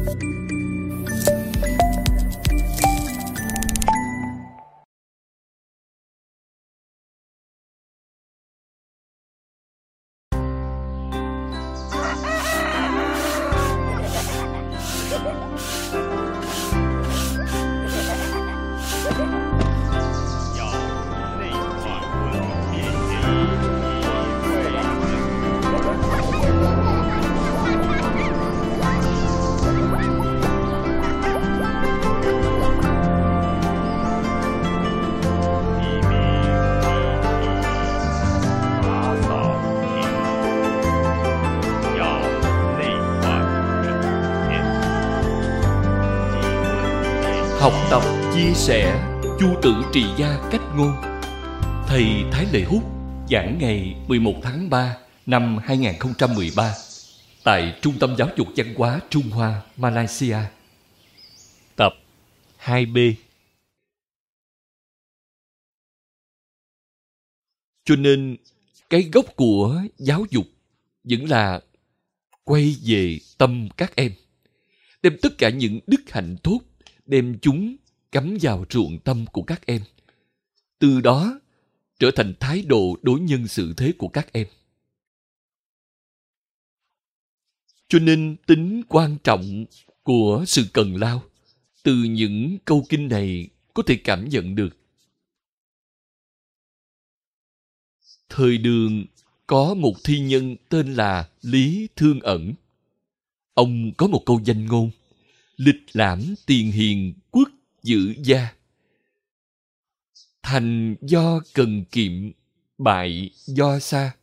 Học tập, chia sẻ, Chu Tử Trì Gia Cách Ngôn. Thầy Thái Lệ Hút giảng ngày 11 tháng 3 năm 2013 tại Trung tâm Giáo dục Văn hóa Trung Hoa, Malaysia. Tập 2B. Cho nên, cái gốc của giáo dục vẫn là quay về tâm các em. Đem tất cả những đức hạnh tốt, đem chúng cắm vào ruộng tâm của các em. Từ đó, trở thành thái độ đối nhân xử thế của các em. Cho nên, tính quan trọng của sự cần lao, từ những câu kinh này có thể cảm nhận được. Thời Đường có một thi nhân tên là Lý Thương Ẩn. Ông có một câu danh ngôn: lịch lãm tiền hiền quốc giữ gia. Thành do cần kiệm, bại do xa.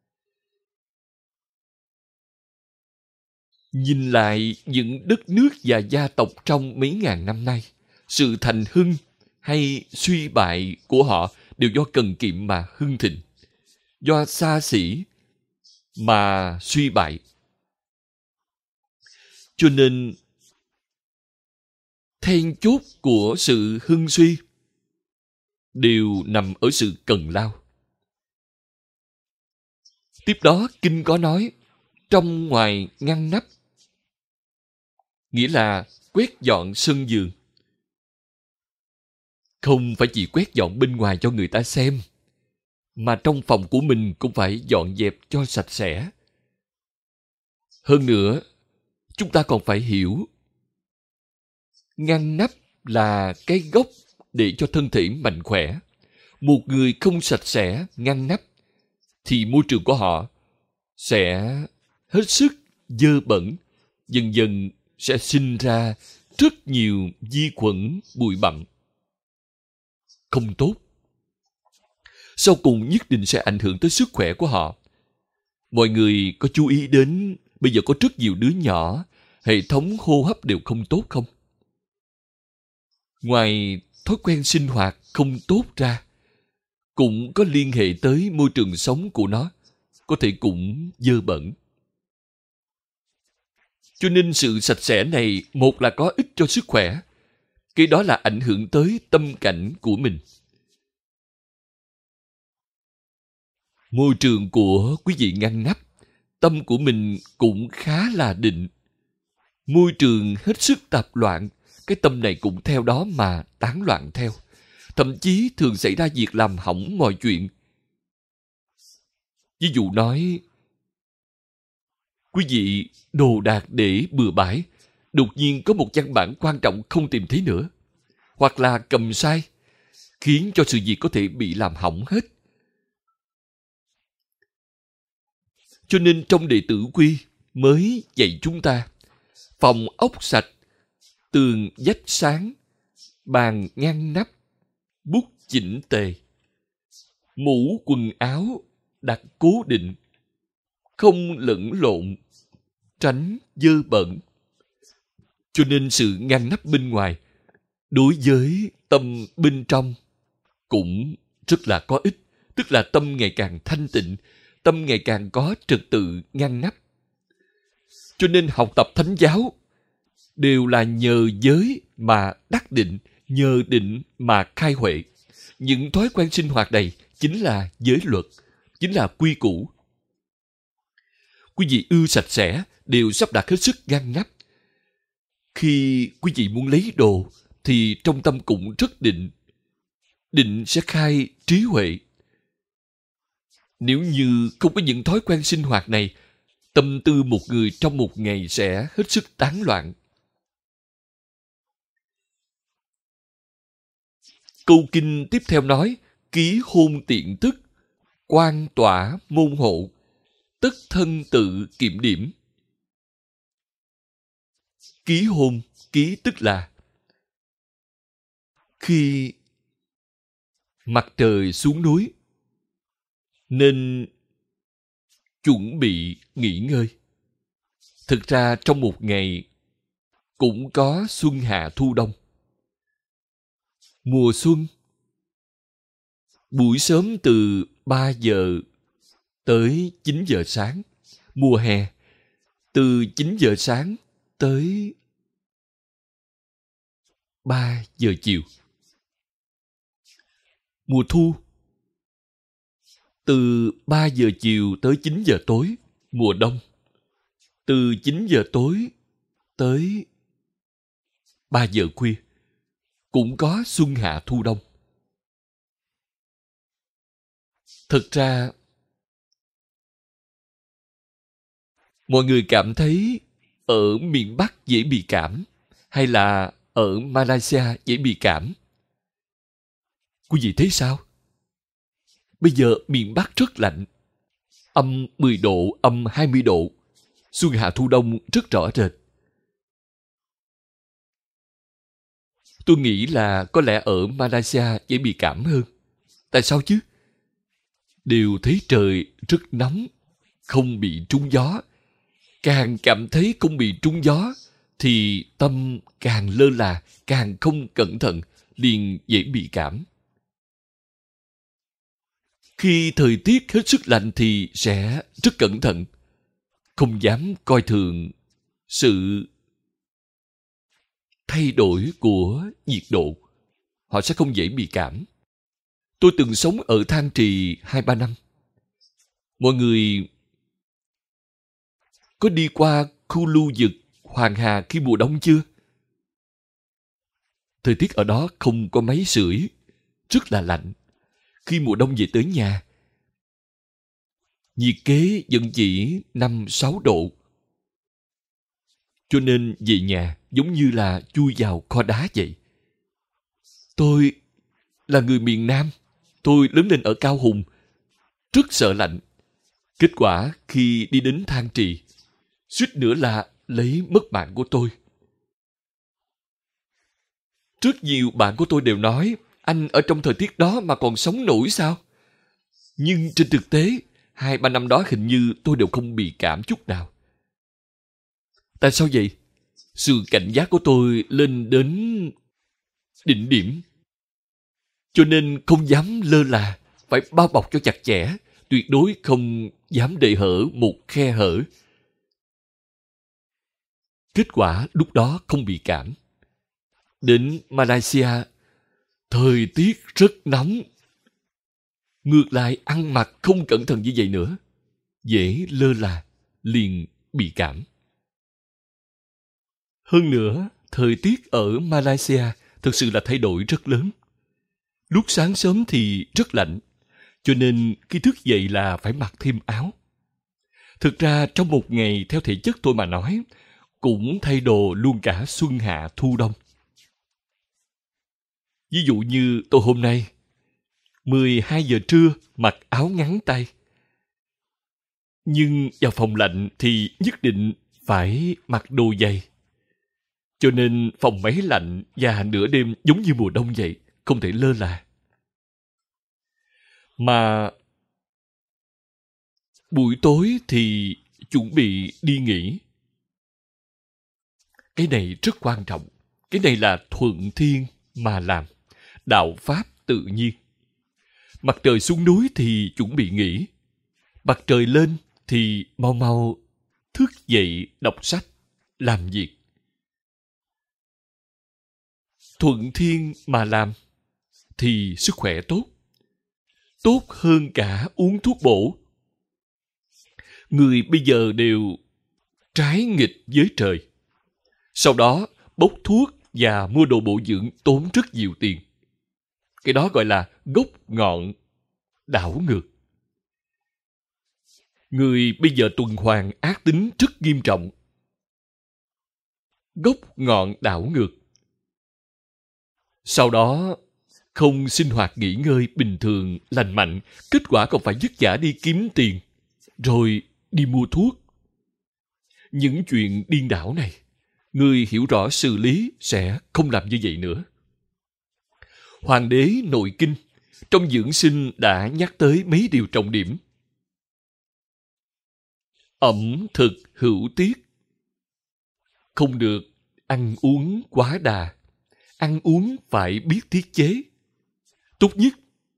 Nhìn lại những đất nước và gia tộc trong mấy ngàn năm nay, sự thành hưng hay suy bại của họ đều do cần kiệm mà hưng thịnh, do xa xỉ mà suy bại. Cho nên, then chốt của sự hưng suy đều nằm ở sự cần lao. Tiếp đó, Kinh có nói, trong ngoài ngăn nắp, nghĩa là quét dọn sân vườn. Không phải chỉ quét dọn bên ngoài cho người ta xem, mà trong phòng của mình cũng phải dọn dẹp cho sạch sẽ. Hơn nữa, chúng ta còn phải hiểu, ngăn nắp là cái gốc để cho thân thể mạnh khỏe. Một người không sạch sẽ, ngăn nắp, thì môi trường của họ sẽ hết sức dơ bẩn, dần dần sẽ sinh ra rất nhiều vi khuẩn, bụi bặm. Không tốt. Sau cùng nhất định sẽ ảnh hưởng tới sức khỏe của họ. Mọi người có chú ý đến bây giờ có rất nhiều đứa nhỏ hệ thống hô hấp đều không tốt không? Ngoài thói quen sinh hoạt không tốt ra, cũng có liên hệ tới môi trường sống của nó, có thể cũng dơ bẩn. Cho nên sự sạch sẽ này, một là có ích cho sức khỏe, cái đó là ảnh hưởng tới tâm cảnh của mình. Môi trường của quý vị ngăn nắp, tâm của mình cũng khá là định. Môi trường hết sức tạp loạn, cái tâm này cũng theo đó mà tán loạn theo. Thậm chí thường xảy ra việc làm hỏng mọi chuyện. Ví dụ nói, quý vị đồ đạc để bừa bãi, đột nhiên có một văn bản quan trọng không tìm thấy nữa, hoặc là cầm sai, khiến cho sự việc có thể bị làm hỏng hết. Cho nên trong Đệ Tử Quy mới dạy chúng ta, phòng ốc sạch, tường vách sáng, bàn ngăn nắp, bút chỉnh tề, mũ quần áo đặt cố định, không lẫn lộn, tránh dơ bẩn. Cho nên sự ngăn nắp bên ngoài đối với tâm bên trong cũng rất là có ích, tức là tâm ngày càng thanh tịnh, tâm ngày càng có trật tự ngăn nắp. Cho nên học tập thánh giáo đều là nhờ giới mà đắc định, nhờ định mà khai huệ. Những thói quen sinh hoạt này chính là giới luật, chính là quy củ. Quý vị ưa sạch sẽ đều sắp đặt hết sức ngăn nắp. Khi quý vị muốn lấy đồ, thì trong tâm cũng rất định. Định sẽ khai trí huệ. Nếu như không có những thói quen sinh hoạt này, tâm tư một người trong một ngày sẽ hết sức tán loạn. Câu kinh tiếp theo nói, ký hôn tiện thức, quan tỏa môn hộ, tất thân tự kiểm điểm. Ký hôn, ký tức là khi mặt trời xuống núi nên chuẩn bị nghỉ ngơi. Thực ra trong một ngày cũng có xuân hạ thu đông. Mùa xuân, buổi sớm từ 3 giờ tới 9 giờ sáng. Mùa hè, từ 9 giờ sáng tới 3 giờ chiều. Mùa thu, từ 3 giờ chiều tới 9 giờ tối. Mùa đông, từ 9 giờ tối tới 3 giờ khuya. Cũng có xuân hạ thu đông. Thực ra, mọi người cảm thấy ở miền Bắc dễ bị cảm, hay là ở Malaysia dễ bị cảm. Quý vị thấy sao? Bây giờ miền Bắc rất lạnh, âm 10 độ, âm 20 độ. Xuân hạ thu đông rất rõ rệt. Tôi nghĩ là có lẽ ở Malaysia dễ bị cảm hơn. Tại sao chứ? Đều thấy trời rất nóng, không bị trúng gió. Càng cảm thấy không bị trúng gió, thì tâm càng lơ là, càng không cẩn thận, liền dễ bị cảm. Khi thời tiết hết sức lạnh thì sẽ rất cẩn thận, không dám coi thường sự thay đổi của nhiệt độ. Họ sẽ không dễ bị cảm. Tôi từng sống ở Thang Trì 2-3 năm. Mọi người có đi qua khu lưu vực Hoàng Hà khi mùa đông chưa? Thời tiết ở đó không có máy sưởi, rất là lạnh. Khi mùa đông về tới nhà, nhiệt kế vẫn chỉ 5-6 độ. Cho nên về nhà giống như là chui vào kho đá vậy. Tôi là người miền Nam, tôi lớn lên ở Cao Hùng, rất sợ lạnh. Kết quả khi đi đến Thang Trì, suýt nữa là lấy mất mạng của tôi. Rất nhiều bạn của tôi đều nói, anh ở trong thời tiết đó mà còn sống nổi sao? Nhưng trên thực tế, 2-3 năm đó hình như tôi đều không bị cảm chút nào. Tại sao vậy? Sự cảnh giác của tôi lên đến đỉnh điểm. Cho nên không dám lơ là, phải bao bọc cho chặt chẽ, tuyệt đối không dám để hở một khe hở. Kết quả lúc đó không bị cảm. Đến Malaysia, thời tiết rất nóng. Ngược lại ăn mặc không cẩn thận như vậy nữa, dễ lơ là, liền bị cảm. Hơn nữa, thời tiết ở Malaysia thực sự là thay đổi rất lớn. Lúc sáng sớm thì rất lạnh, cho nên khi thức dậy là phải mặc thêm áo. Thực ra trong một ngày theo thể chất tôi mà nói, cũng thay đồ luôn cả xuân hạ thu đông. Ví dụ như tôi hôm nay, 12 giờ trưa mặc áo ngắn tay. Nhưng vào phòng lạnh thì nhất định phải mặc đồ dày. Cho nên phòng máy lạnh và nửa đêm giống như mùa đông vậy, không thể lơ là. Mà buổi tối thì chuẩn bị đi nghỉ. Cái này rất quan trọng. Cái này là thuận thiên mà làm. Đạo pháp tự nhiên. Mặt trời xuống núi thì chuẩn bị nghỉ. Mặt trời lên thì mau mau thức dậy đọc sách, làm việc. Thuận thiên mà làm thì sức khỏe tốt. Tốt hơn cả uống thuốc bổ. Người bây giờ đều trái nghịch với trời. Sau đó bốc thuốc và mua đồ bổ dưỡng tốn rất nhiều tiền. Cái đó gọi là gốc ngọn đảo ngược. Người bây giờ tuần hoàn ác tính rất nghiêm trọng. Gốc ngọn đảo ngược. Sau đó không sinh hoạt nghỉ ngơi bình thường, lành mạnh, kết quả còn phải vất vả đi kiếm tiền, rồi đi mua thuốc. Những chuyện điên đảo này, người hiểu rõ xử lý sẽ không làm như vậy nữa. Hoàng đế nội kinh trong dưỡng sinh đã nhắc tới mấy điều trọng điểm. Ẩm thực hữu tiết. Không được ăn uống quá đà. Ăn uống phải biết tiết chế. Tốt nhất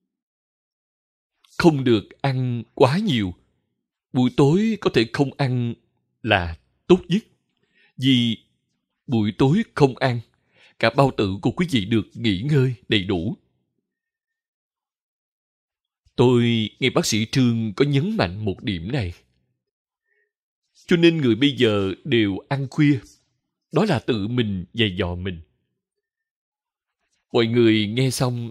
không được ăn quá nhiều. Buổi tối có thể không ăn là tốt nhất. Vì buổi tối không ăn, cả bao tử của quý vị được nghỉ ngơi đầy đủ. Tôi nghe bác sĩ Trương có nhấn mạnh một điểm này. Cho nên người bây giờ đều ăn khuya. Đó là tự mình dày dò mình. Mọi người nghe xong,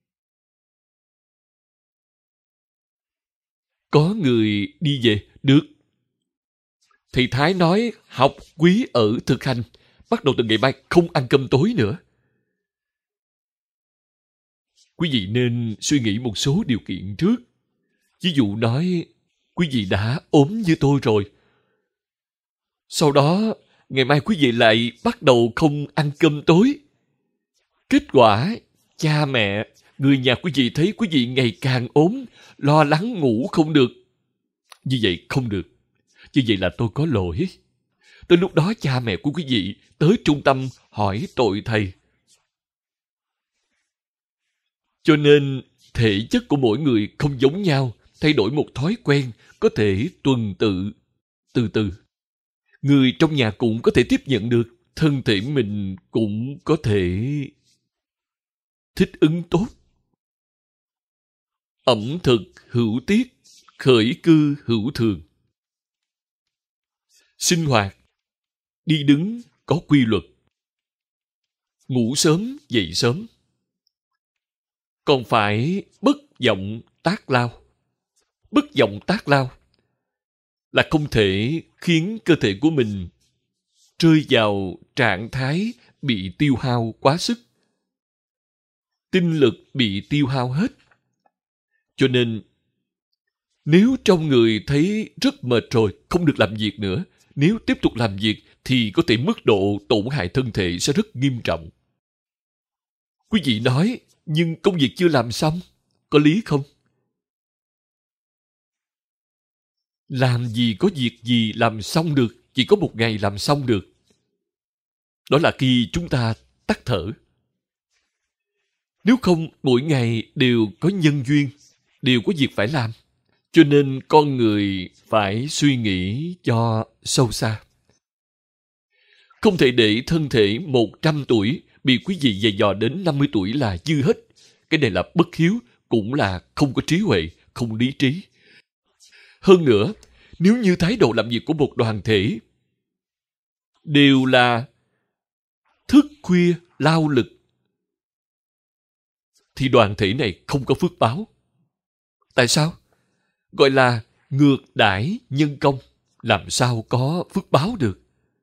có người đi về, được. Thầy Thái nói học quý ở thực hành, bắt đầu từ ngày mai không ăn cơm tối nữa. Quý vị nên suy nghĩ một số điều kiện trước. Ví dụ nói, quý vị đã ốm như tôi rồi. Sau đó, ngày mai quý vị lại bắt đầu không ăn cơm tối. Kết quả, cha mẹ, người nhà quý vị thấy quý vị ngày càng ốm, lo lắng ngủ không được. Như vậy không được. Như vậy là tôi có lỗi. Tới lúc đó cha mẹ của quý vị tới trung tâm hỏi tội thầy. Cho nên, thể chất của mỗi người không giống nhau, thay đổi một thói quen, có thể tuần tự, từ từ. Người trong nhà cũng có thể tiếp nhận được, thân thể mình cũng có thể thích ứng tốt. Ẩm thực hữu tiết, khởi cư hữu thường. Sinh hoạt, đi đứng có quy luật. Ngủ sớm, dậy sớm. Còn phải bất vọng tác lao. Bất vọng tác lao là không thể khiến cơ thể của mình rơi vào trạng thái bị tiêu hao quá sức. Tinh lực bị tiêu hao hết. Cho nên, nếu trong người thấy rất mệt rồi, không được làm việc nữa, nếu tiếp tục làm việc thì có thể mức độ tổn hại thân thể sẽ rất nghiêm trọng. Quý vị nói, nhưng công việc chưa làm xong, có lý không? Làm gì có việc gì làm xong được, chỉ có một ngày làm xong được. Đó là khi chúng ta tắt thở. Nếu không, mỗi ngày đều có nhân duyên, đều có việc phải làm. Cho nên con người phải suy nghĩ cho sâu xa. Không thể để thân thể 100 tuổi bị quý vị dày dò đến 50 tuổi là dư hết. Cái này là bất hiếu, cũng là không có trí huệ, không lý trí. Hơn nữa, nếu như thái độ làm việc của một đoàn thể đều là thức khuya lao lực, thì đoàn thể này không có phước báo. Tại sao? Gọi là ngược đãi nhân công, làm sao có phước báo được.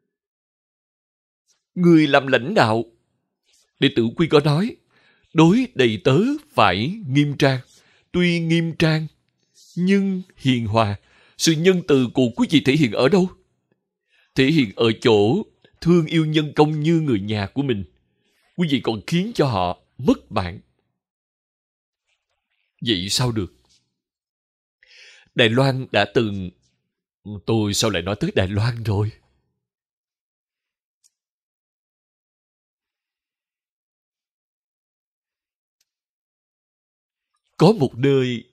Người làm lãnh đạo, đệ tử Quy có nói, đối đầy tớ phải nghiêm trang. Tuy nghiêm trang, nhưng hiền hòa. Sự nhân từ của quý vị thể hiện ở đâu? Thể hiện ở chỗ thương yêu nhân công như người nhà của mình. Quý vị còn khiến cho họ mất mạng. Vậy sao được? Đài Loan đã từng... Tôi sao lại nói tới Đài Loan rồi? Có một nơi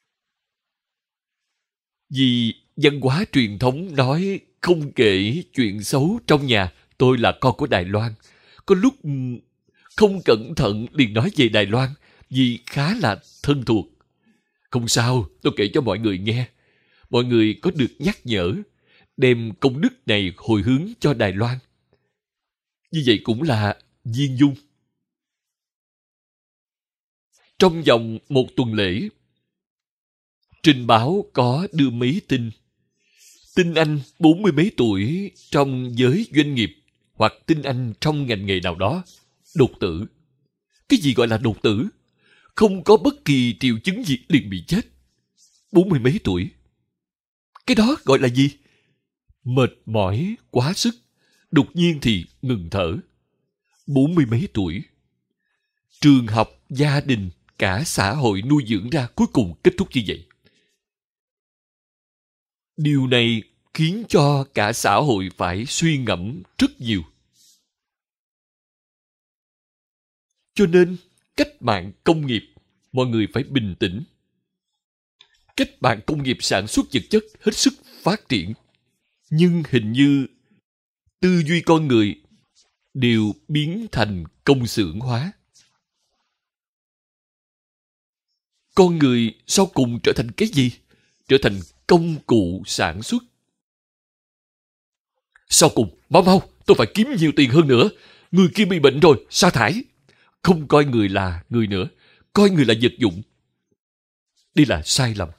vì văn hóa truyền thống nói không kể chuyện xấu trong nhà. Tôi là con của Đài Loan. Có lúc không cẩn thận liền nói về Đài Loan vì khá là thân thuộc. Không sao, tôi kể cho mọi người nghe. Mọi người có được nhắc nhở, đem công đức này hồi hướng cho Đài Loan. Như vậy cũng là viên dung. Trong vòng một tuần lễ, Trình báo có đưa mấy tin. Tin anh 40 mấy tuổi trong giới doanh nghiệp hoặc tin anh trong ngành nghề nào đó đột tử. Cái gì gọi là đột tử? Không có bất kỳ triệu chứng gì liền bị chết. 40 mấy tuổi. Cái đó gọi là gì? Mệt mỏi, quá sức. Đột nhiên thì ngừng thở. 40 mấy tuổi. Trường học, gia đình, cả xã hội nuôi dưỡng ra cuối cùng kết thúc như vậy. Điều này khiến cho cả xã hội phải suy ngẫm rất nhiều. Cho nên, cách mạng công nghiệp, mọi người phải bình tĩnh. Cách mạng công nghiệp sản xuất vật chất hết sức phát triển. Nhưng hình như tư duy con người đều biến thành công xưởng hóa. Con người sau cùng trở thành cái gì? Trở thành công cụ sản xuất. Sau cùng, mau, tôi phải kiếm nhiều tiền hơn nữa. Người kia bị bệnh rồi, sa thải. Không coi người là người nữa, coi người là vật dụng. Đây là sai lầm.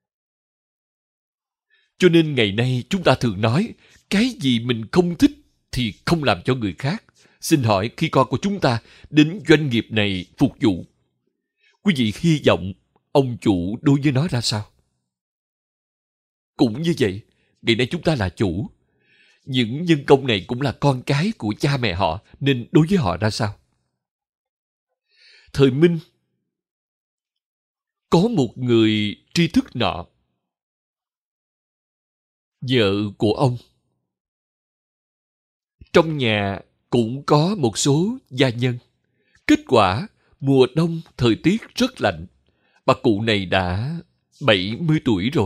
Cho nên ngày nay chúng ta thường nói, cái gì mình không thích thì không làm cho người khác. Xin hỏi khi con của chúng ta đến doanh nghiệp này phục vụ, quý vị hy vọng ông chủ đối với nó ra sao? Cũng như vậy, ngày nay chúng ta là chủ. Những nhân công này cũng là con cái của cha mẹ họ, nên đối với họ ra sao? Thời Minh, có một người tri thức nọ, vợ của ông. Trong nhà cũng có một số gia nhân. Kết quả, mùa đông thời tiết rất lạnh. Bà cụ này đã 70 tuổi rồi.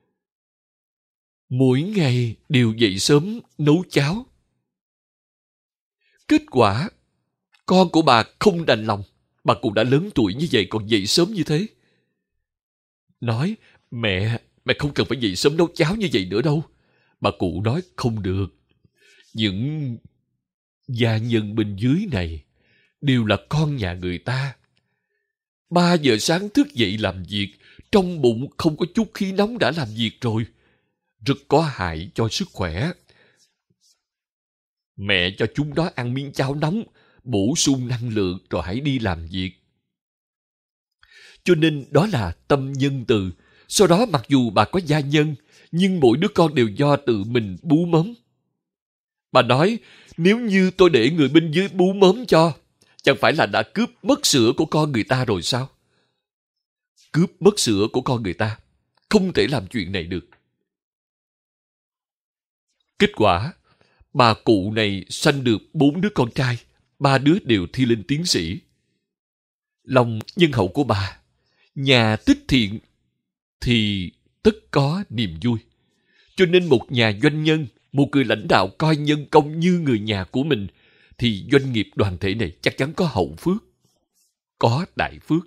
Mỗi ngày đều dậy sớm nấu cháo. Kết quả, con của bà không đành lòng. Bà cụ đã lớn tuổi như vậy còn dậy sớm như thế. Nói, mẹ không cần phải dậy sớm nấu cháo như vậy nữa đâu. Bà cụ nói không được. Những gia nhân bên dưới này đều là con nhà người ta. 3 giờ sáng thức dậy làm việc, trong bụng không có chút khí nóng đã làm việc rồi. Rất có hại cho sức khỏe. Mẹ cho chúng nó ăn miếng cháo nóng, bổ sung năng lượng rồi hãy đi làm việc. Cho nên đó là tâm nhân từ. Sau đó mặc dù bà có gia nhân, nhưng mỗi đứa con đều do tự mình bú mớm. Bà nói, nếu như tôi để người bên dưới bú mớm cho, chẳng phải là đã cướp mất sữa của con người ta rồi sao? Cướp mất sữa của con người ta, không thể làm chuyện này được. Kết quả, bà cụ này sanh được 4 đứa con trai, 3 đứa đều thi lên tiến sĩ. Lòng nhân hậu của bà, nhà tích thiện thì tất có niềm vui. Cho nên một nhà doanh nhân, một người lãnh đạo coi nhân công như người nhà của mình, thì doanh nghiệp đoàn thể này chắc chắn có hậu phước, có đại phước.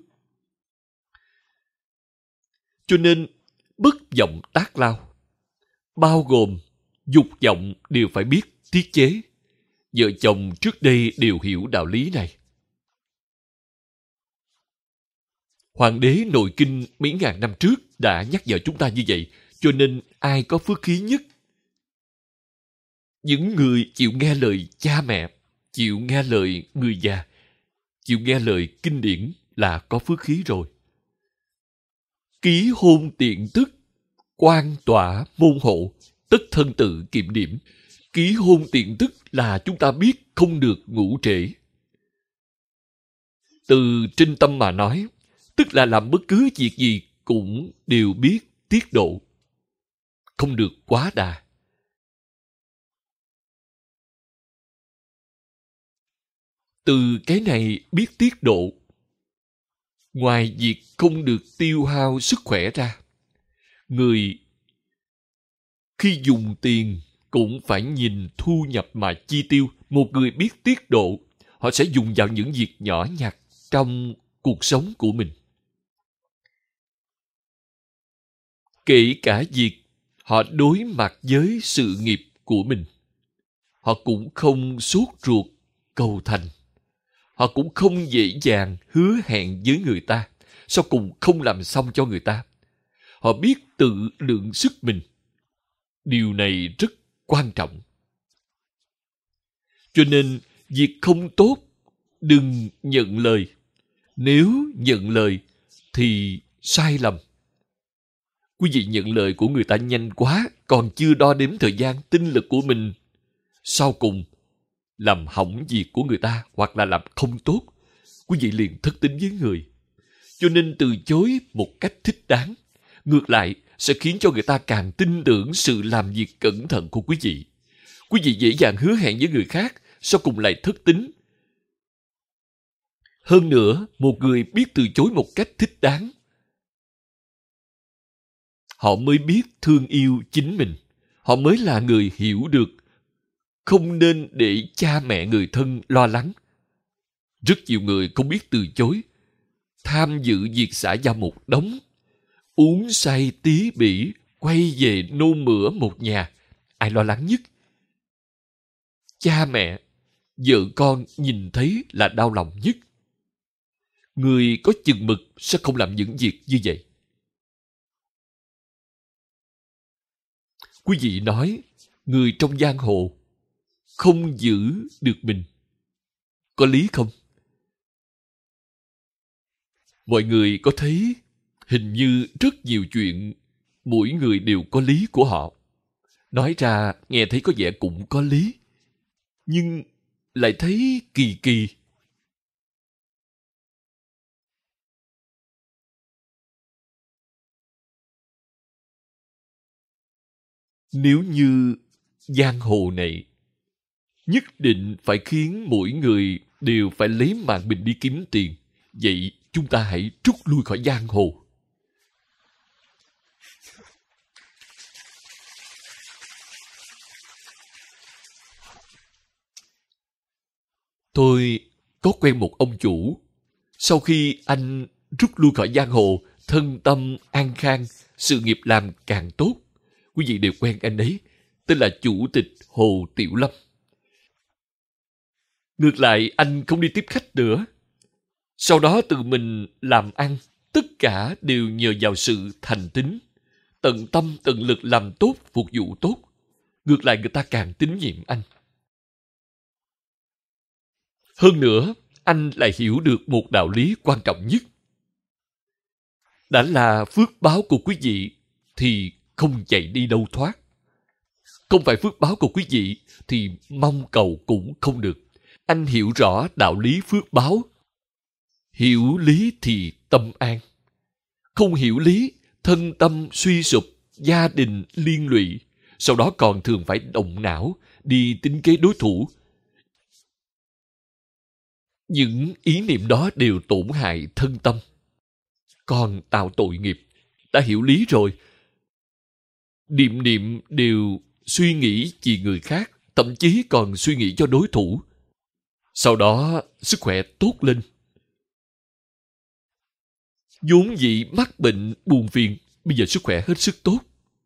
Cho nên, bất vọng tác lao, bao gồm dục vọng đều phải biết tiết chế. Vợ chồng trước đây đều hiểu đạo lý này. Hoàng đế nội kinh mấy ngàn năm trước đã nhắc nhở chúng ta như vậy, cho nên ai có phước khí nhất? Những người chịu nghe lời cha mẹ, chịu nghe lời người già, chịu nghe lời kinh điển là có phước khí rồi. Ký hôn tiện tức, quan tỏa môn hộ, tất thân tự kiểm điểm. Ký hôn tiện tức là chúng ta biết không được ngủ trễ. Từ trên tâm mà nói, tức là làm bất cứ việc gì cũng đều biết tiết độ, không được quá đà. Từ cái này biết tiết độ, ngoài việc không được tiêu hao sức khỏe ra, người khi dùng tiền cũng phải nhìn thu nhập mà chi tiêu. Một người biết tiết độ, họ sẽ dùng vào những việc nhỏ nhặt trong cuộc sống của mình. Kể cả việc họ đối mặt với sự nghiệp của mình, họ cũng không sốt ruột cầu thành. Họ cũng không dễ dàng hứa hẹn với người ta, sau cùng không làm xong cho người ta. Họ biết tự lượng sức mình. Điều này rất quan trọng. Cho nên, việc không tốt, đừng nhận lời. Nếu nhận lời, thì sai lầm. Quý vị nhận lời của người ta nhanh quá, còn chưa đo đếm thời gian, tinh lực của mình. Sau cùng, làm hỏng việc của người ta hoặc là làm không tốt, quý vị liền thất tín với người. Cho nên từ chối một cách thích đáng, ngược lại sẽ khiến cho người ta càng tin tưởng sự làm việc cẩn thận của quý vị. Quý vị dễ dàng hứa hẹn với người khác, sau cùng lại thất tín. Hơn nữa, một người biết từ chối một cách thích đáng, họ mới biết thương yêu chính mình. Họ mới là người hiểu được không nên để cha mẹ người thân lo lắng. Rất nhiều người không biết từ chối, tham dự việc xã giao một đống, uống say tí bỉ, quay về nôn mửa một nhà. Ai lo lắng nhất? Cha mẹ, vợ con nhìn thấy là đau lòng nhất. Người có chừng mực sẽ không làm những việc như vậy. Quý vị nói, người trong giang hồ không giữ được mình. Có lý không? Mọi người có thấy hình như rất nhiều chuyện mỗi người đều có lý của họ. Nói ra nghe thấy có vẻ cũng có lý, nhưng lại thấy kỳ kỳ. Nếu như giang hồ này nhất định phải khiến mỗi người đều phải lấy mạng mình đi kiếm tiền, vậy chúng ta hãy rút lui khỏi giang hồ. Tôi có quen một ông chủ. Sau khi anh rút lui khỏi giang hồ, thân tâm an khang, sự nghiệp làm càng tốt. Quý vị đều quen anh ấy, tên là Chủ tịch Hồ Tiểu Lâm. Ngược lại, anh không đi tiếp khách nữa. Sau đó tự mình làm ăn, tất cả đều nhờ vào sự thành tín, tận tâm tận lực làm tốt, phục vụ tốt. Ngược lại người ta càng tín nhiệm anh. Hơn nữa, anh lại hiểu được một đạo lý quan trọng nhất. Đã là phước báo của quý vị thì không chạy đi đâu thoát. Không phải phước báo của quý vị thì mong cầu cũng không được. Anh hiểu rõ đạo lý phước báo. Hiểu lý thì tâm an. Không hiểu lý, thân tâm suy sụp, gia đình liên lụy. Sau đó còn thường phải động não, đi tính kế đối thủ. Những ý niệm đó đều tổn hại thân tâm, còn tạo tội nghiệp. Đã hiểu lý rồi, niệm niệm đều suy nghĩ vì người khác, thậm chí còn suy nghĩ cho đối thủ. Sau đó sức khỏe tốt lên. Vốn dĩ mắc bệnh buồn phiền, bây giờ sức khỏe hết sức tốt.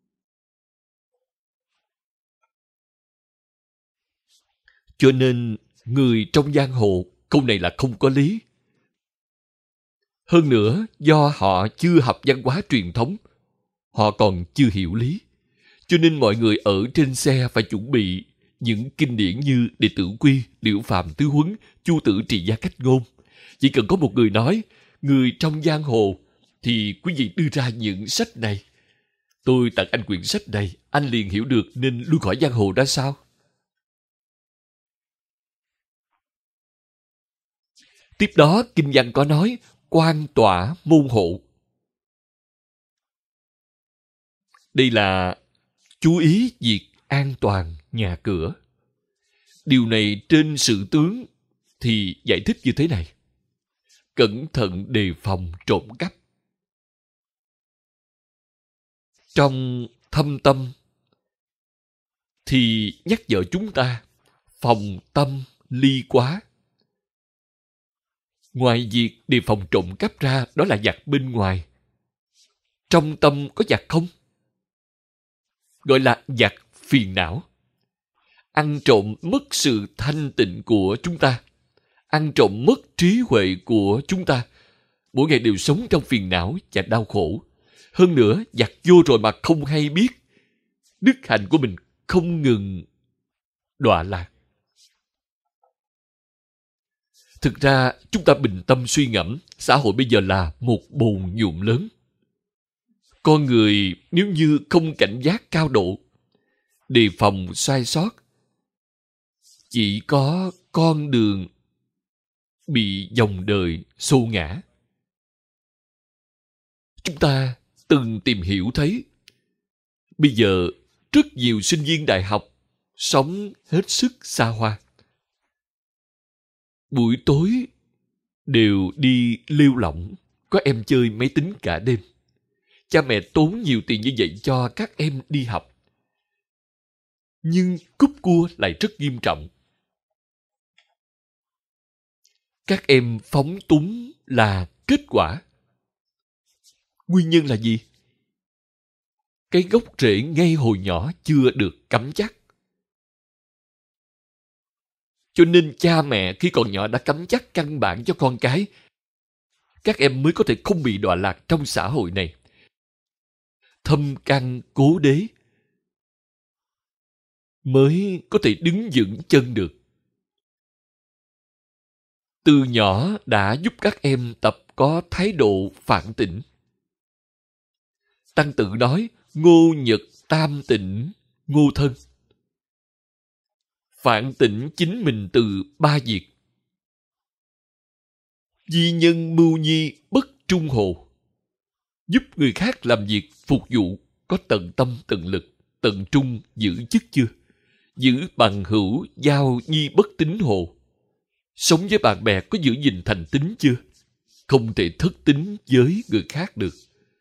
Cho nên người trong giang hồ câu này là không có lý. Hơn nữa, do họ chưa học văn hóa truyền thống, họ còn chưa hiểu lý. Cho nên mọi người ở trên xe phải chuẩn bị những kinh điển như Đệ Tử Quy, Liễu Phàm Tứ Huấn, Chu Tử Trị Gia Cách Ngôn. Chỉ cần có một người nói, người trong giang hồ, thì quý vị đưa ra những sách này. Tôi tặng anh quyển sách này, anh liền hiểu được nên lui khỏi giang hồ ra sao. Tiếp đó, kinh văn có nói, quan tỏa môn hộ. Đây là chú ý việc an toàn nhà cửa. Điều này trên sử tướng thì giải thích như thế này. Cẩn thận đề phòng trộm cắp. Trong thâm tâm thì nhắc nhở chúng ta phòng tâm ly quá. Ngoài việc đề phòng trộm cắp ra, đó là giặc bên ngoài. Trong tâm có giặc không? Gọi là giặc phiền não. ăn trộm mất sự thanh tịnh của chúng ta, ăn trộm mất trí huệ của chúng ta. Mỗi ngày đều sống trong phiền não và đau khổ. Hơn nữa, giặt vô rồi mà không hay biết. Đức hạnh của mình không ngừng đọa lạc. Thực ra, chúng ta bình tâm suy ngẫm, xã hội bây giờ là một bồn nhuộm lớn. Con người nếu như không cảnh giác cao độ, đề phòng sai sót, chỉ có con đường bị dòng đời xô ngã. Chúng ta từng tìm hiểu thấy, bây giờ rất nhiều sinh viên đại học sống hết sức xa hoa. Buổi tối đều đi lêu lỏng, có em chơi máy tính cả đêm. Cha mẹ tốn nhiều tiền như vậy cho các em đi học. Nhưng cúp cua lại rất nghiêm trọng. Các em phóng túng là kết quả. Nguyên nhân là gì? Cái gốc rễ ngay hồi nhỏ chưa được cắm chắc. Cho nên cha mẹ khi còn nhỏ đã cắm chắc căn bản cho con cái, các em mới có thể không bị đọa lạc trong xã hội này. Thâm căn cố đế mới có thể đứng vững chân được. Từ nhỏ đã giúp các em tập có thái độ phản tỉnh. Tăng Tự nói, ngô nhật tam tỉnh, ngô thân. Phản tỉnh chính mình từ 3 việc. Di nhân mưu nhi bất trung hồ. Giúp người khác làm việc phục vụ có tận tâm tận lực, tận trung giữ chức chưa? Giữ bằng hữu giao nhi bất tín hồ. Sống với bạn bè có giữ gìn thành tín chưa? Không thể thất tín với người khác được.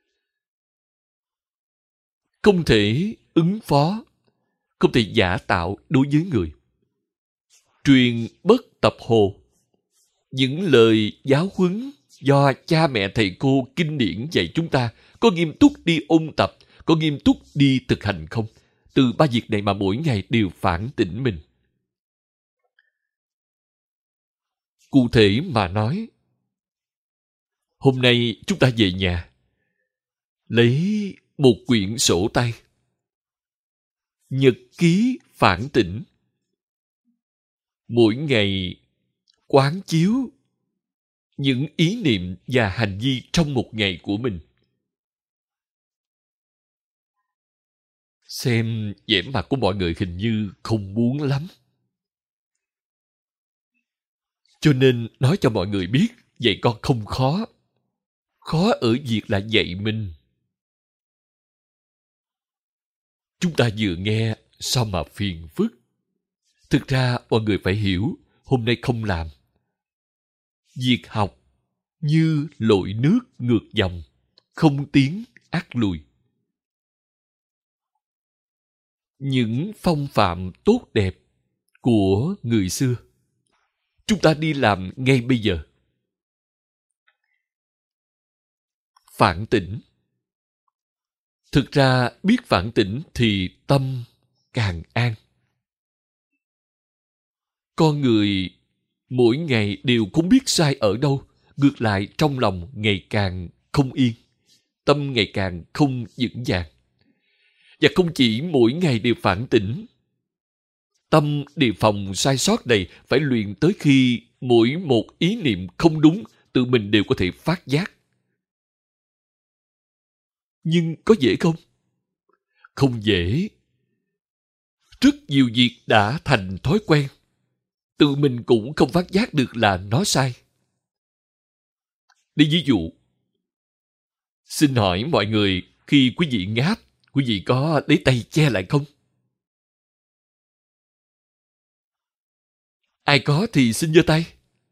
Không thể ứng phó, không thể giả tạo đối với người. Truyền bất tập hồ. Những lời giáo huấn do cha mẹ thầy cô kinh điển dạy chúng ta có nghiêm túc đi ôn tập, có nghiêm túc đi thực hành không? Từ 3 việc này mà mỗi ngày đều phản tỉnh mình. Cụ thể mà nói, hôm nay chúng ta về nhà, lấy một quyển sổ tay, nhật ký phản tỉnh. Mỗi ngày quán chiếu những ý niệm và hành vi trong một ngày của mình. Xem vẻ mặt của mọi người hình như không muốn lắm. Cho nên nói cho mọi người biết, dạy con không khó. Khó ở việc là dạy mình. Chúng ta vừa nghe, sao mà phiền phức. Thực ra mọi người phải hiểu, hôm nay không làm. Việc học như lội nước ngược dòng, không tiến ắt lùi. Những phong phạm tốt đẹp của người xưa, chúng ta đi làm ngay bây giờ. Phản tỉnh. Thực ra biết phản tỉnh thì tâm càng an. Con người mỗi ngày đều không biết sai ở đâu, ngược lại trong lòng ngày càng không yên, tâm ngày càng không vững vàng. Và không chỉ mỗi ngày đều phản tỉnh, tâm đề phòng sai sót này phải luyện tới khi mỗi một ý niệm không đúng tự mình đều có thể phát giác. Nhưng có dễ không? Không dễ. Rất nhiều việc đã thành thói quen, tự mình cũng không phát giác được là nó sai. Đi ví dụ, xin hỏi mọi người, khi quý vị ngáp, quý vị có lấy tay che lại không? Ai có thì xin giơ tay.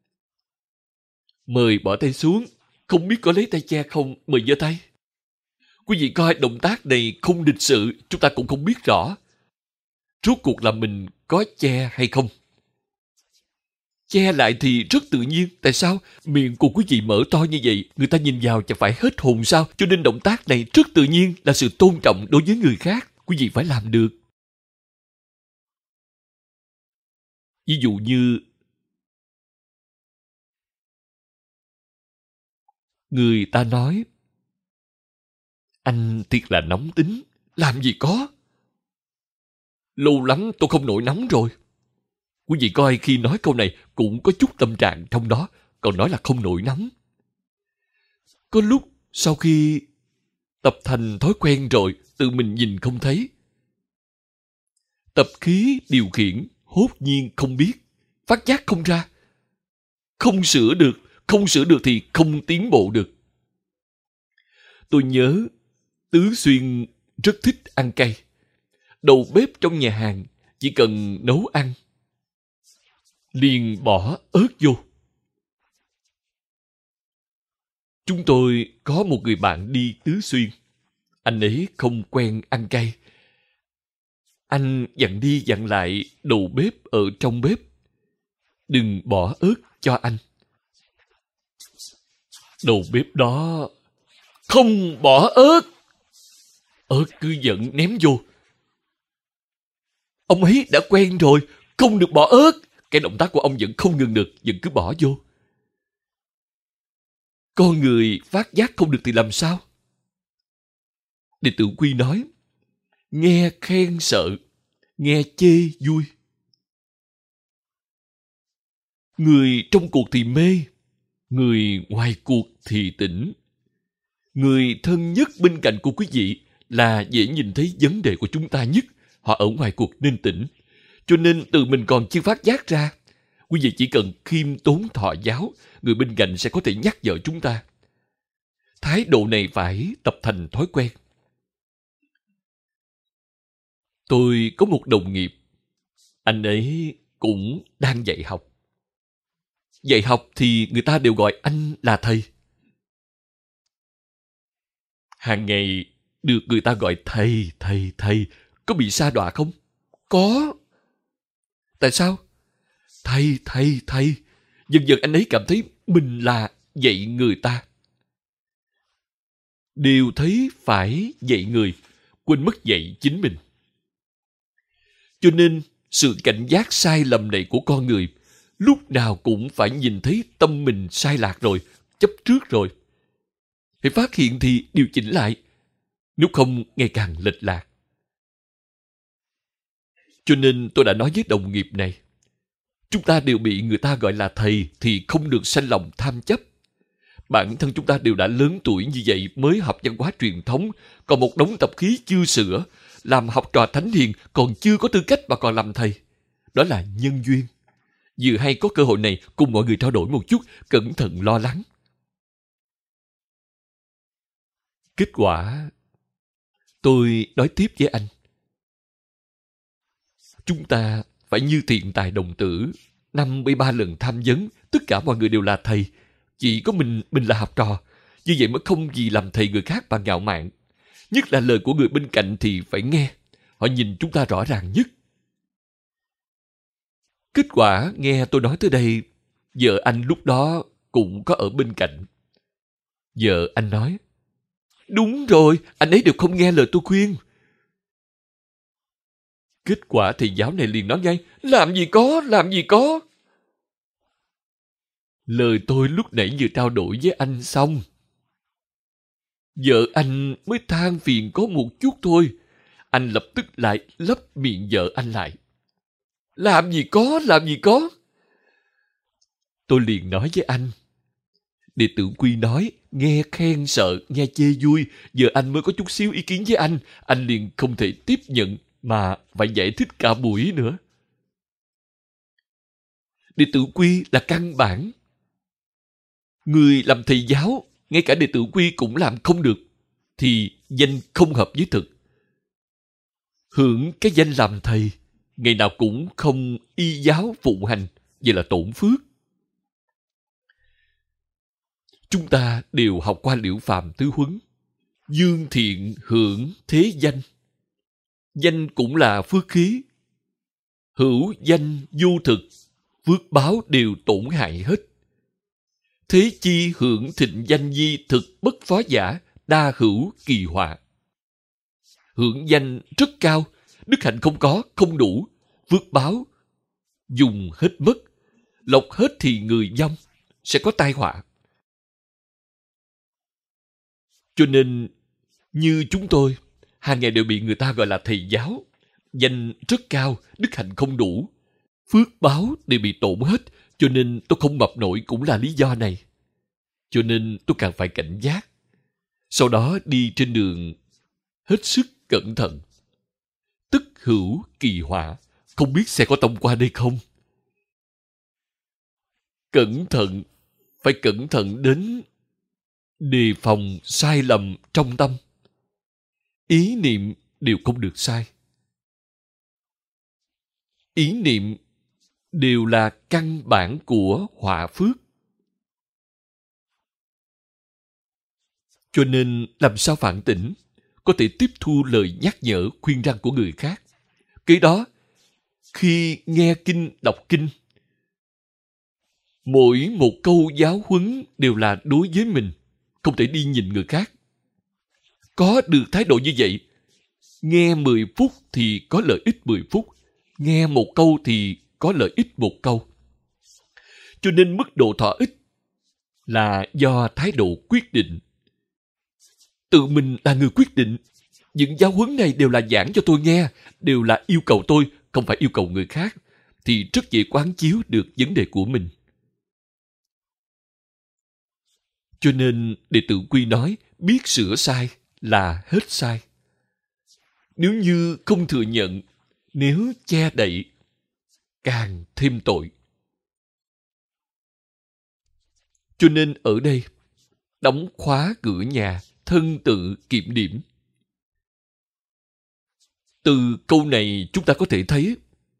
Mời bỏ tay xuống. Không biết có lấy tay che không, mời giơ tay. Quý vị coi động tác này không lịch sự, chúng ta cũng không biết rõ. Rốt cuộc là mình có che hay không? Che lại thì rất tự nhiên. Tại sao? Miệng của quý vị mở to như vậy, người ta nhìn vào chẳng phải hết hồn sao? Cho nên động tác này rất tự nhiên, là sự tôn trọng đối với người khác. Quý vị phải làm được. Ví dụ như người ta nói anh thiệt là nóng tính. Làm gì có. Lâu lắm tôi không nổi nóng rồi. Quý vị coi khi nói câu này cũng có chút tâm trạng trong đó, còn nói là không nổi nóng. Có lúc sau khi tập thành thói quen rồi, tự mình nhìn không thấy. Tập khí điều khiển, hốt nhiên không biết, phát giác không ra. Không sửa được thì không tiến bộ được. Tôi nhớ Tứ Xuyên rất thích ăn cay. Đầu bếp trong nhà hàng chỉ cần nấu ăn liền bỏ ớt vô. Chúng tôi có một người bạn đi Tứ Xuyên. Anh ấy không quen ăn cay. Anh dặn đi dặn lại đầu bếp ở trong bếp đừng bỏ ớt cho anh. Đầu bếp đó không bỏ ớt. Ớt cứ giận ném vô. Ông ấy đã quen rồi, không được bỏ ớt. Cái động tác của ông vẫn không ngừng được, vẫn cứ bỏ vô. Con người phát giác không được thì làm sao? Đệ tử Quy nói, nghe khen sợ, nghe chê vui. Người trong cuộc thì mê, người ngoài cuộc thì tỉnh. Người thân nhất bên cạnh của quý vị là dễ nhìn thấy vấn đề của chúng ta nhất. Họ ở ngoài cuộc nên tỉnh. Cho nên từ mình còn chưa phát giác ra. Quý vị chỉ cần khiêm tốn thọ giáo, người bên cạnh sẽ có thể nhắc nhở chúng ta. Thái độ này phải tập thành thói quen. Tôi có một đồng nghiệp. Anh ấy cũng đang dạy học. Dạy học thì người ta đều gọi anh là thầy. Hàng ngày được người ta gọi thầy, thầy, thầy. Có bị sa đọa không? Có. Tại sao? Thầy, thầy, thầy. Dần dần anh ấy cảm thấy mình là dạy người ta. Đều thấy phải dạy người, quên mất dạy chính mình. Cho nên sự cảnh giác sai lầm này của con người lúc nào cũng phải nhìn thấy tâm mình sai lạc rồi, chấp trước rồi. Phải phát hiện thì điều chỉnh lại, nếu không ngày càng lệch lạc. Cho nên tôi đã nói với đồng nghiệp này, chúng ta đều bị người ta gọi là thầy thì không được sanh lòng tham chấp. Bản thân chúng ta đều đã lớn tuổi như vậy mới học văn hóa truyền thống, còn một đống tập khí chưa sửa, làm học trò thánh hiền còn chưa có tư cách mà còn làm thầy. Đó là nhân duyên. Vừa hay có cơ hội này cùng mọi người trao đổi một chút, cẩn thận lo lắng. Kết quả, tôi nói tiếp với anh. Chúng ta phải như Thiện Tài đồng tử, 53 lần tham vấn, tất cả mọi người đều là thầy. Chỉ có mình là học trò. Như vậy mới không gì làm thầy người khác mà ngạo mạn. Nhất là lời của người bên cạnh thì phải nghe. Họ nhìn chúng ta rõ ràng nhất. Kết quả nghe tôi nói tới đây, vợ anh lúc đó cũng có ở bên cạnh. Vợ anh nói, đúng rồi, anh ấy đều không nghe lời tôi khuyên. Kết quả thầy giáo này liền nói ngay, làm gì có. Lời tôi lúc nãy vừa trao đổi với anh xong. Vợ anh mới than phiền có một chút thôi. Anh lập tức lại lấp miệng vợ anh lại. Làm gì có. Tôi liền nói với anh. Đệ tử Quy nói, nghe khen sợ, nghe chê vui. Giờ anh mới có chút xíu ý kiến với anh liền không thể tiếp nhận mà phải giải thích cả buổi nữa. Đệ tử Quy là căn bản. Người làm thầy giáo, ngay cả đệ tử Quy cũng làm không được, thì danh không hợp với thực. Hưởng cái danh làm thầy, ngày nào cũng không y giáo phụng hành, vậy là tổn phước. Chúng ta đều học qua Liễu Phàm tứ huấn. Dương thiện hưởng thế danh. Danh cũng là phước khí. Hữu danh vô thực, phước báo đều tổn hại hết. Thế chi hưởng thịnh danh di thực bất phó giả, đa hữu kỳ họa. Hưởng danh rất cao, đức hạnh không có, không đủ, phước báo dùng hết mất, lọc hết thì người vong, sẽ có tai họa. Cho nên, như chúng tôi, hàng ngày đều bị người ta gọi là thầy giáo, danh rất cao, đức hạnh không đủ, phước báo đều bị tổn hết, cho nên tôi không mập nổi cũng là lý do này. Cho nên tôi càng phải cảnh giác. Sau đó đi trên đường hết sức cẩn thận. Tức hữu kỳ họa, không biết sẽ có tông qua đây không? Cẩn thận, phải cẩn thận đến đề phòng sai lầm trong tâm. Ý niệm đều không được sai. Ý niệm đều là căn bản của họa phước. Cho nên làm sao phản tỉnh, có thể tiếp thu lời nhắc nhở khuyên răn của người khác. Cái đó, khi nghe kinh, đọc kinh, mỗi một câu giáo huấn đều là đối với mình, không thể đi nhìn người khác. Có được thái độ như vậy, nghe 10 phút thì có lợi ích 10 phút, nghe một câu thì có lợi ích một câu. Cho nên mức độ thọ ích là do thái độ quyết định. Tự mình là người quyết định. Những giáo huấn này đều là giảng cho tôi nghe, đều là yêu cầu tôi, không phải yêu cầu người khác, thì rất dễ quán chiếu được vấn đề của mình. Cho nên đệ tử Quy nói, biết sửa sai là hết sai. Nếu như không thừa nhận, nếu che đậy, càng thêm tội. Cho nên ở đây, đóng khóa cửa nhà, thân tự kiểm điểm. Từ câu này chúng ta có thể thấy,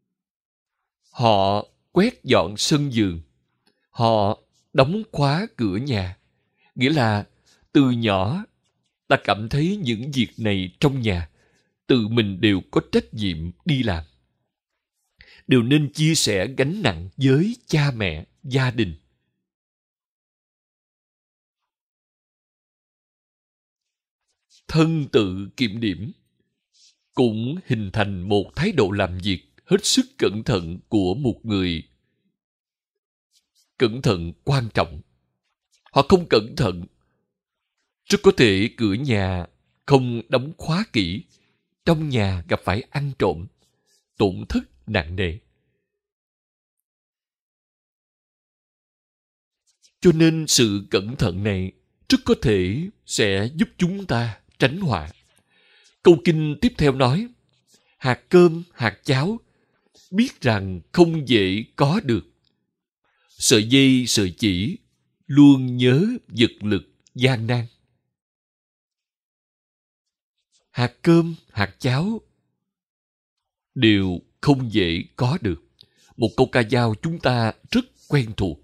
họ quét dọn sân vườn, họ đóng khóa cửa nhà. Nghĩa là từ nhỏ ta cảm thấy những việc này trong nhà tự mình đều có trách nhiệm đi làm, đều nên chia sẻ gánh nặng với cha mẹ, gia đình. Thân tự kiểm điểm cũng hình thành một thái độ làm việc hết sức cẩn thận của một người cẩn thận quan trọng. Họ không cẩn thận, rất có thể cửa nhà không đóng khóa kỹ, trong nhà gặp phải ăn trộm, tổn thất nặng nề. Cho nên sự cẩn thận này rất có thể sẽ giúp chúng ta tránh họa. Câu kinh tiếp theo nói, hạt cơm, hạt cháo, biết rằng không dễ có được. Sợi dây, sợi chỉ, luôn nhớ vật lực gian nan. Hạt cơm, hạt cháo đều không dễ có được. Một câu ca dao chúng ta rất quen thuộc.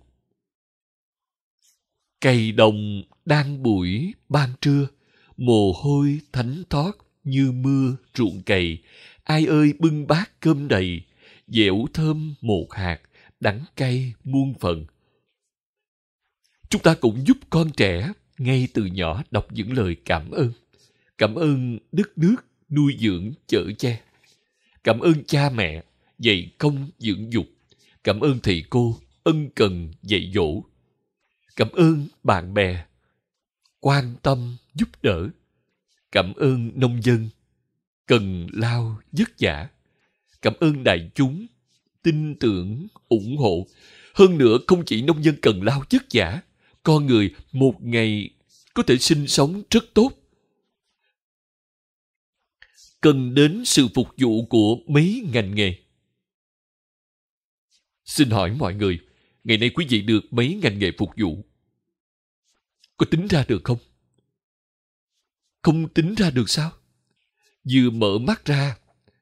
Cày đồng đang buổi ban trưa, mồ hôi thánh thót như mưa ruộng cày. Ai ơi bưng bát cơm đầy, dẻo thơm một hạt, đắng cay muôn phần. Chúng ta cũng giúp con trẻ ngay từ nhỏ đọc những lời cảm ơn. Cảm ơn đất nước nuôi dưỡng chở che. Cảm ơn cha mẹ dạy công dưỡng dục. Cảm ơn thầy cô ân cần dạy dỗ. Cảm ơn bạn bè quan tâm giúp đỡ. Cảm ơn nông dân cần lao vất vả. Cảm ơn đại chúng tin tưởng ủng hộ. Hơn nữa không chỉ nông dân cần lao vất vả, con người một ngày có thể sinh sống rất tốt. Cần đến sự phục vụ của mấy ngành nghề. Xin hỏi mọi người, ngày nay quý vị được mấy ngành nghề phục vụ? Có tính ra được không? Không tính ra được sao? Vừa mở mắt ra,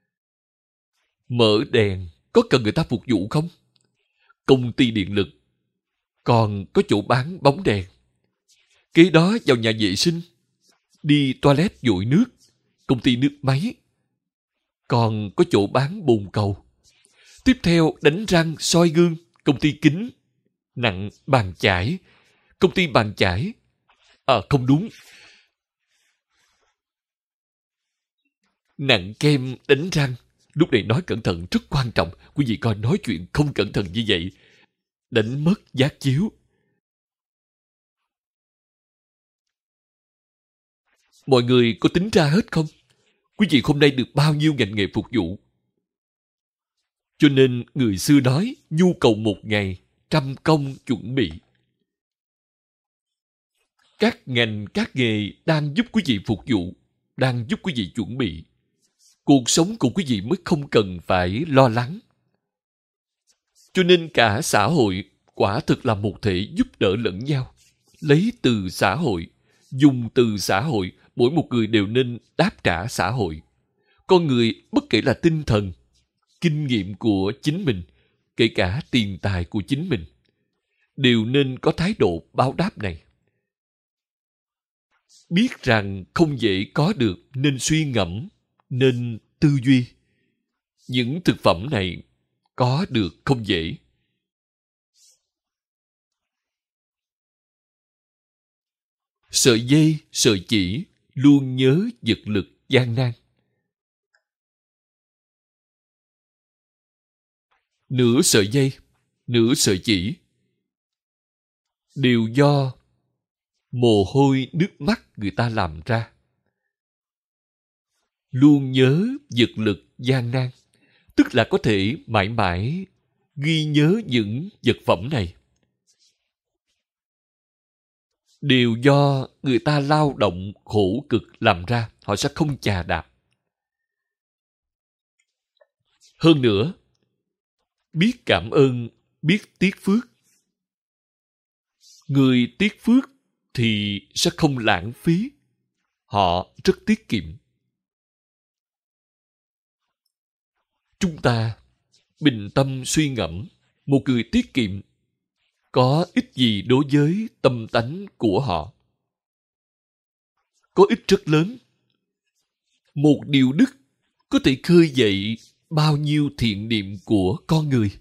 mở đèn, có cần người ta phục vụ không? Công ty điện lực còn có chỗ bán bóng đèn. Kế đó vào nhà vệ sinh, đi toilet dội nước, công ty nước máy còn có chỗ bán bồn cầu. Tiếp theo đánh răng soi gương, công ty kính. Nặng bàn chải, công ty bàn chải. Không đúng, nặng kem đánh răng, Lúc này nói cẩn thận rất quan trọng. Quý vị coi nói chuyện không cẩn thận như vậy, đánh mất giác chiếu. Mọi người có tính ra hết không? Quý vị hôm nay được bao nhiêu ngành nghề phục vụ? Cho nên người xưa nói nhu cầu một ngày, trăm công chuẩn bị. Các ngành, các nghề đang giúp quý vị phục vụ, đang giúp quý vị chuẩn bị. Cuộc sống của quý vị mới không cần phải lo lắng. Cho nên cả xã hội quả thực là một thể giúp đỡ lẫn nhau. Lấy từ xã hội, dùng từ xã hội, mỗi một người đều nên đáp trả xã hội. Con người bất kể là tinh thần, kinh nghiệm của chính mình, kể cả tiền tài của chính mình, đều nên có thái độ báo đáp này. Biết rằng không dễ có được nên suy ngẫm, nên tư duy. Những thực phẩm này có được không dễ. Sợi dây, sợi chỉ, luôn nhớ vật lực gian nan. Nửa sợi dây, nửa sợi chỉ, đều do mồ hôi nước mắt người ta làm ra. Luôn nhớ vật lực gian nan, tức là có thể mãi mãi ghi nhớ những vật phẩm này. Đều do người ta lao động khổ cực làm ra, họ sẽ không chà đạp. Hơn nữa, biết cảm ơn, biết tiếc phước. Người tiếc phước thì sẽ không lãng phí. Họ rất tiết kiệm. Chúng ta bình tâm suy ngẫm, một người tiết kiệm có ích gì đối với tâm tánh của họ? Có ích rất lớn. Một điều đức có thể khơi dậy bao nhiêu thiện niệm của con người.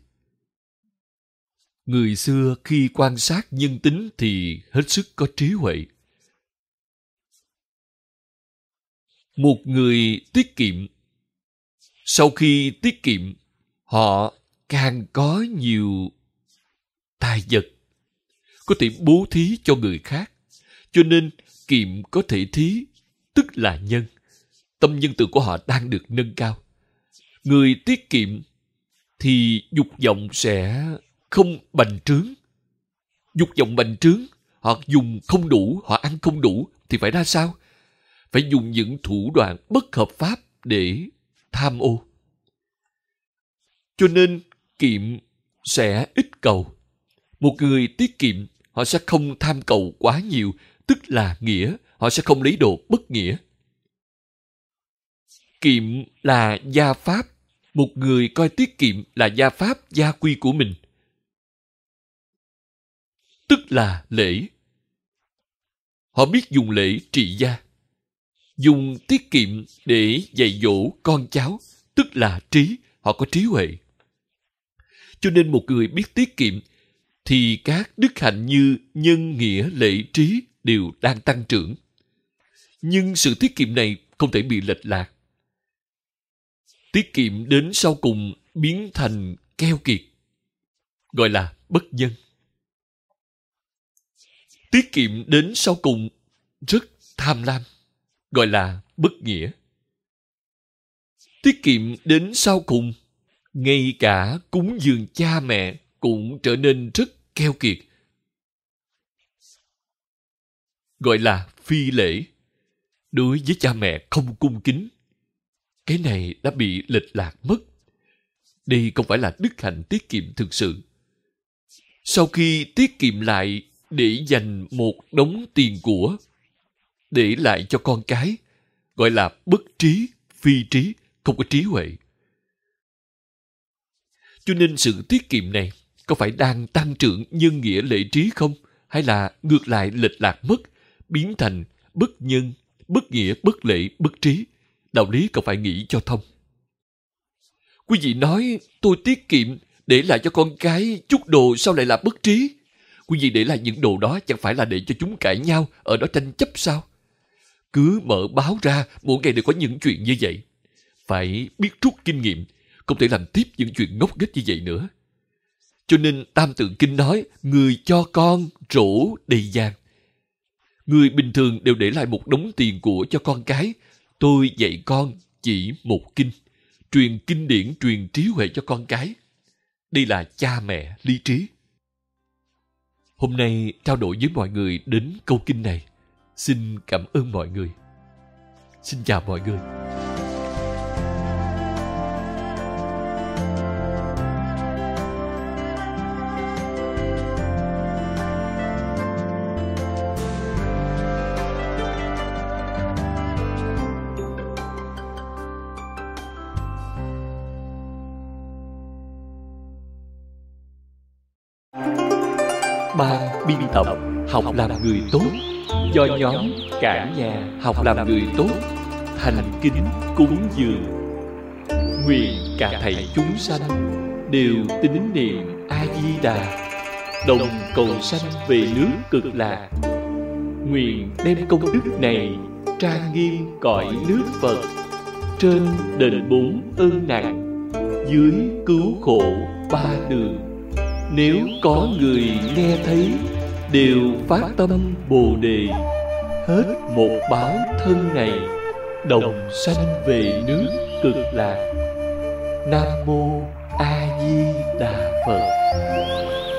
Người xưa khi quan sát nhân tính thì hết sức có trí huệ. Một người tiết kiệm, sau khi tiết kiệm, họ càng có nhiều tài vật, có thể bố thí cho người khác. Cho nên kiệm có thể thí, tức là nhân. Tâm nhân từ của họ đang được nâng cao. Người tiết kiệm thì dục vọng sẽ không bành trướng. Dục vọng bành trướng, họ dùng không đủ, họ ăn không đủ thì phải ra sao? Phải dùng những thủ đoạn bất hợp pháp để tham ô. Cho nên kiệm sẽ ít cầu. Một người tiết kiệm, họ sẽ không tham cầu quá nhiều, tức là nghĩa, họ sẽ không lấy đồ bất nghĩa. Kiệm là gia pháp. Một người coi tiết kiệm là gia pháp, gia quy của mình. Tức là lễ. Họ biết dùng lễ trị gia. Dùng tiết kiệm để dạy dỗ con cháu, tức là trí. Họ có trí huệ. Cho nên một người biết tiết kiệm thì các đức hạnh như nhân, nghĩa, lễ, trí đều đang tăng trưởng. Nhưng sự tiết kiệm này không thể bị lệch lạc. Tiết kiệm đến sau cùng biến thành keo kiệt, gọi là bất nhân. Tiết kiệm đến sau cùng rất tham lam, gọi là bất nghĩa. Tiết kiệm đến sau cùng, ngay cả cúng dường cha mẹ cũng trở nên rất keo kiệt, gọi là phi lễ. Đối với cha mẹ không cung kính, cái này đã bị lệch lạc mất. Đây không phải là đức hạnh tiết kiệm thực sự. Sau khi tiết kiệm lại để dành một đống tiền của, để lại cho con cái, gọi là bất trí, phi trí, không có trí huệ. Cho nên sự tiết kiệm này có phải đang tăng trưởng nhân nghĩa lễ trí không? Hay là ngược lại lệch lạc mất, biến thành bất nhân, bất nghĩa, bất lễ, bất trí? Đạo lý cần phải nghĩ cho thông. Quý vị nói tôi tiết kiệm để lại cho con cái chút đồ, sao lại là bất trí? Quý vị để lại những đồ đó chẳng phải là để cho chúng cãi nhau, ở đó tranh chấp sao? Cứ mở báo ra, mỗi ngày đều có những chuyện như vậy. phải biết rút kinh nghiệm, không thể làm tiếp những chuyện ngốc nghếch như vậy nữa. Cho nên Tam Tự Kinh nói, người cho con rổ đầy vàng. Người bình thường đều để lại một đống tiền của cho con cái. Tôi dạy con chỉ một kinh, truyền kinh điển, truyền trí huệ cho con cái. Đây là cha mẹ lý trí. Hôm nay trao đổi với mọi người đến câu kinh này. Xin cảm ơn mọi người. Xin chào mọi người. Ban biên tập Học làm người tốt do nhóm Cả Nhà Học làm người tốt thành kính cúng dường. Nguyện cả thảy chúng sanh đều tín niệm A Di Đà, đồng cầu sanh về nước Cực Lạc. Nguyện đem công đức này trang nghiêm cõi nước Phật, trên đền bốn ơn nặng, dưới cứu khổ ba đường. Nếu có người nghe thấy, đều phát tâm Bồ Đề, hết một báo thân này, đồng sanh về nước Cực Lạc. Nam Mô A Di Đà Phật.